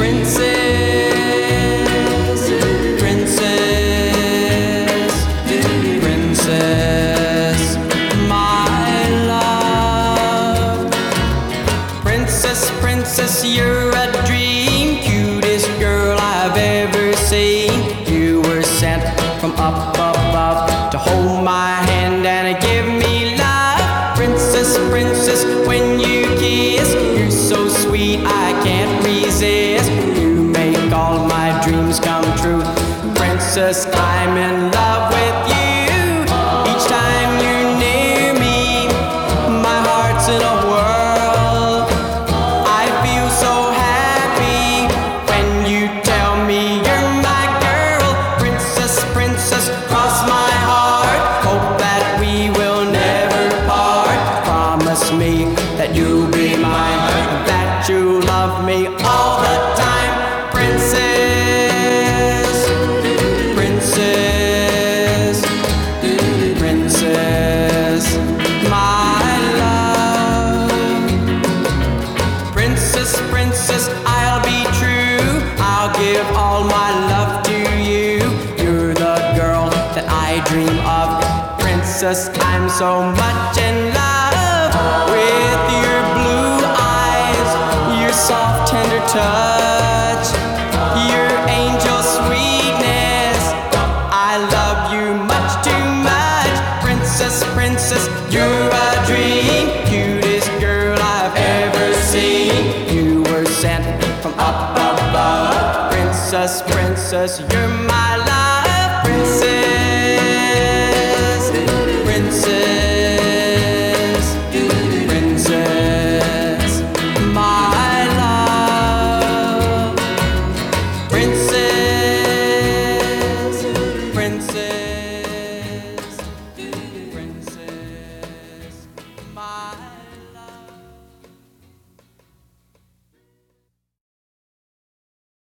Princess, you're a dream, cutest girl I've ever seen. You were sent from up above to hold my hand and give me love. Princess, princess, when you kiss, you're so sweet I can't resist. You make all my dreams come true. Princess, I'm in love with you. Each time you're near me, my heart's in a whirl. Me that you'll be mine, that you love me all the time. Princess, princess, princess, my love. Princess, princess, I'll be true. I'll give all my love to you. You're the girl that I dream of. Princess, I'm so much in love with your blue eyes, your soft tender touch, your angel sweetness. I love you much too much. Princess, princess, you're a dream, cutest girl I've ever seen. You were sent from up above. Princess, princess, you're my love. Princess, princess.